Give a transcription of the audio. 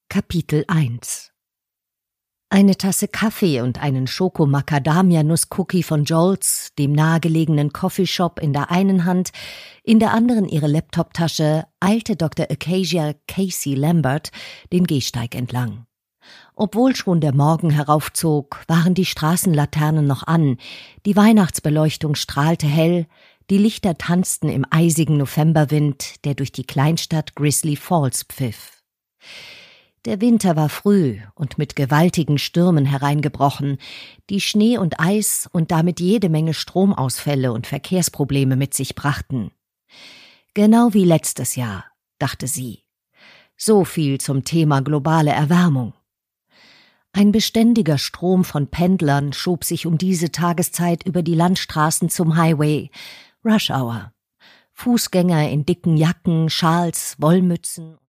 Kapitel 1 Eine Tasse Kaffee und einen Schoko-Macadamia-Nuss-Cookie von Jolts, dem nahegelegenen Coffeeshop, in der einen Hand, in der anderen ihre Laptoptasche, eilte Dr. Acacia Casey Lambert den Gehsteig entlang. Obwohl schon der Morgen heraufzog, waren die Straßenlaternen noch an, die Weihnachtsbeleuchtung strahlte hell, die Lichter tanzten im eisigen Novemberwind, der durch die Kleinstadt Grizzly Falls pfiff. Der Winter war früh und mit gewaltigen Stürmen hereingebrochen, die Schnee und Eis und damit jede Menge Stromausfälle und Verkehrsprobleme mit sich brachten. Genau wie letztes Jahr, dachte sie. So viel zum Thema globale Erwärmung. Ein beständiger Strom von Pendlern schob sich um diese Tageszeit über die Landstraßen zum Highway, Rush Hour. Fußgänger in dicken Jacken, Schals, Wollmützen